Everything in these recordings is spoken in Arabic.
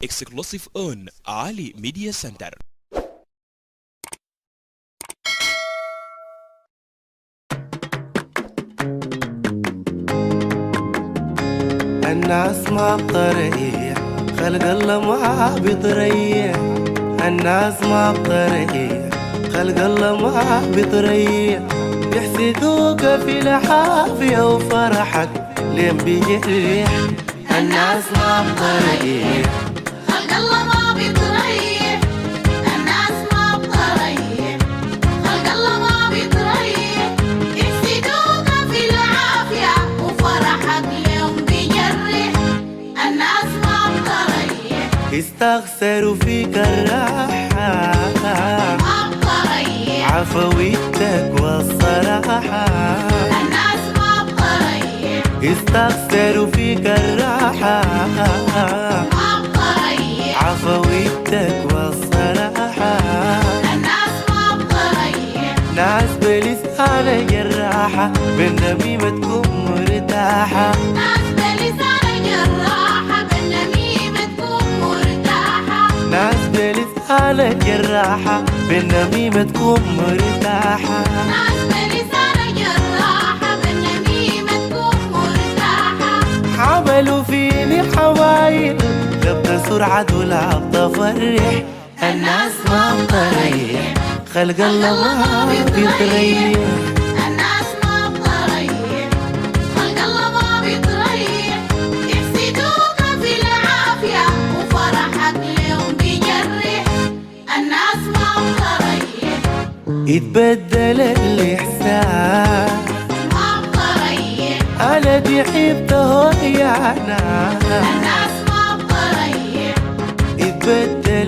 exclusive on Ali Media Center. الناس ما بطريق خلق الله ما بطريق. الناس ما بطريق خلق الله ما بطريق. يحسدوك في العافية وفرحك لين بيجرح. الناس ما بطريق خلق الله ما بيتريح. الناس ما بطريق خلق الله ما بيتريح. يحسدوك في العافية وفرحك اليوم بيجرح. الناس ما بطريق يستخسروا فيك الراحة ما بطريق. عفويتك والصراحة. الناس ما بطريق يستخسروا فيك الراحة ما بطريق. عفويتك والصراحة. الناس ما بطريق ناس بلسانة جراحة بالنميمة تكون مرتاحة. ناس بلسان جراحة بالنميمة تكون مرتاحة. ناس بلسانة جراحة بالنميمة تكون مرتاحة. ناس بلسان جراحة بالنميمة تكون مرتاحة. عملوا فيني حوايل لبدا سرعة ولعبة فرح. الناس ما بطريق خلق الله ما بيتريح. الناس ما بطريق خلق الله ما بيتريح. يحسدوك في العافية وفرحك اليوم بيجرح. الناس ما بطريق يتبدل الإحساس. ما بطريق أنا دي حبته يا ناس. الناس ما بطريق يتبدل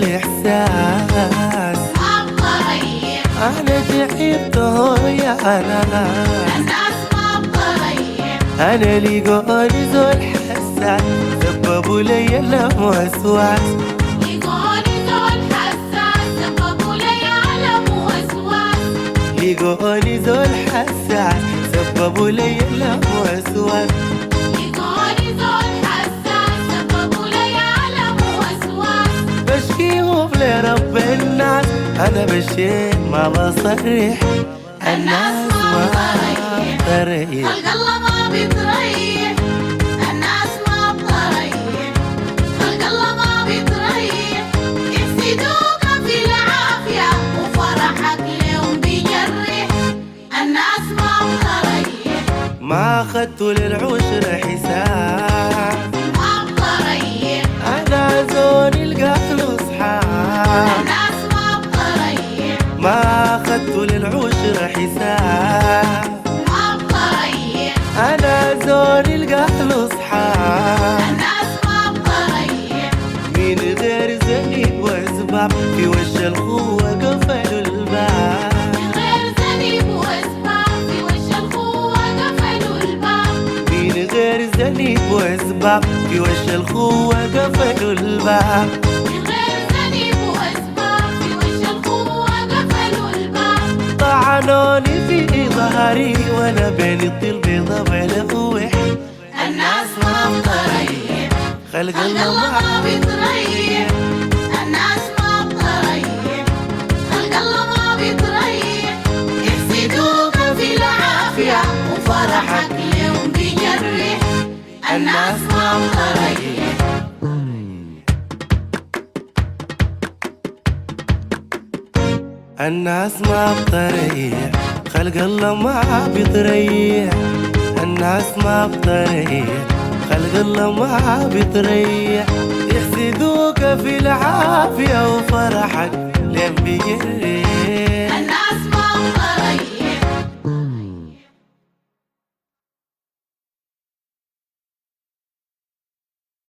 الإحساس. ما بطريق أنا دي حبته يا ناس. الناس ما بطريق أنا لي قولي زول حساس سببوا لي الوسواس. يقولي زول حساس سببوا لي علم وسواس. لي قولي زول حساس سببوا لي الوسواس. يقولي زول حساس سببوا لي علم وسواس. بشكيهم لرب الناس أنا بشيت ما بصرح. الناس ما بطريق خلق الله ما بيتريح. الناس ما بطريق خلق الله ما بيتريح. يحسدوك في العافية وفرحك اليوم بيجرح. الناس ما بطريق ما أخدتوا للعشر حساب. ما بطريق أنا زوني القتل أصحاب. الناس ما بطريق ما أخدتوا للعشر حساب. ما بطريق أنا زوني القتل أصحاب. الناس ما بطريق من غير زنيب وأسباب في وش القوة قفلوا الباب. من غير ذنب واسباب في وش القوة قفلوا الباب. من غير زنيب وأسباب في وش القوة قفلوا الباب. من غير ذنب واسباب في وش القوة قفلوا الباب. طعنوني في ظهري وأنا بين الطل بيضة بلوح. الناس ما بطريق خلق خلق الله الله ما بيتريح. الناس ما بطريق خلق الله ما بيتريح. يحسدوك في العافية وفرحك اليوم بيجرح. الناس ما بطريق الناس ما بطريق خلق الله ما بيطريق. الناس ما بطريق خلق الله ما بيطريق. يحسدوك في العافية وفرحك لين بيجرح. الناس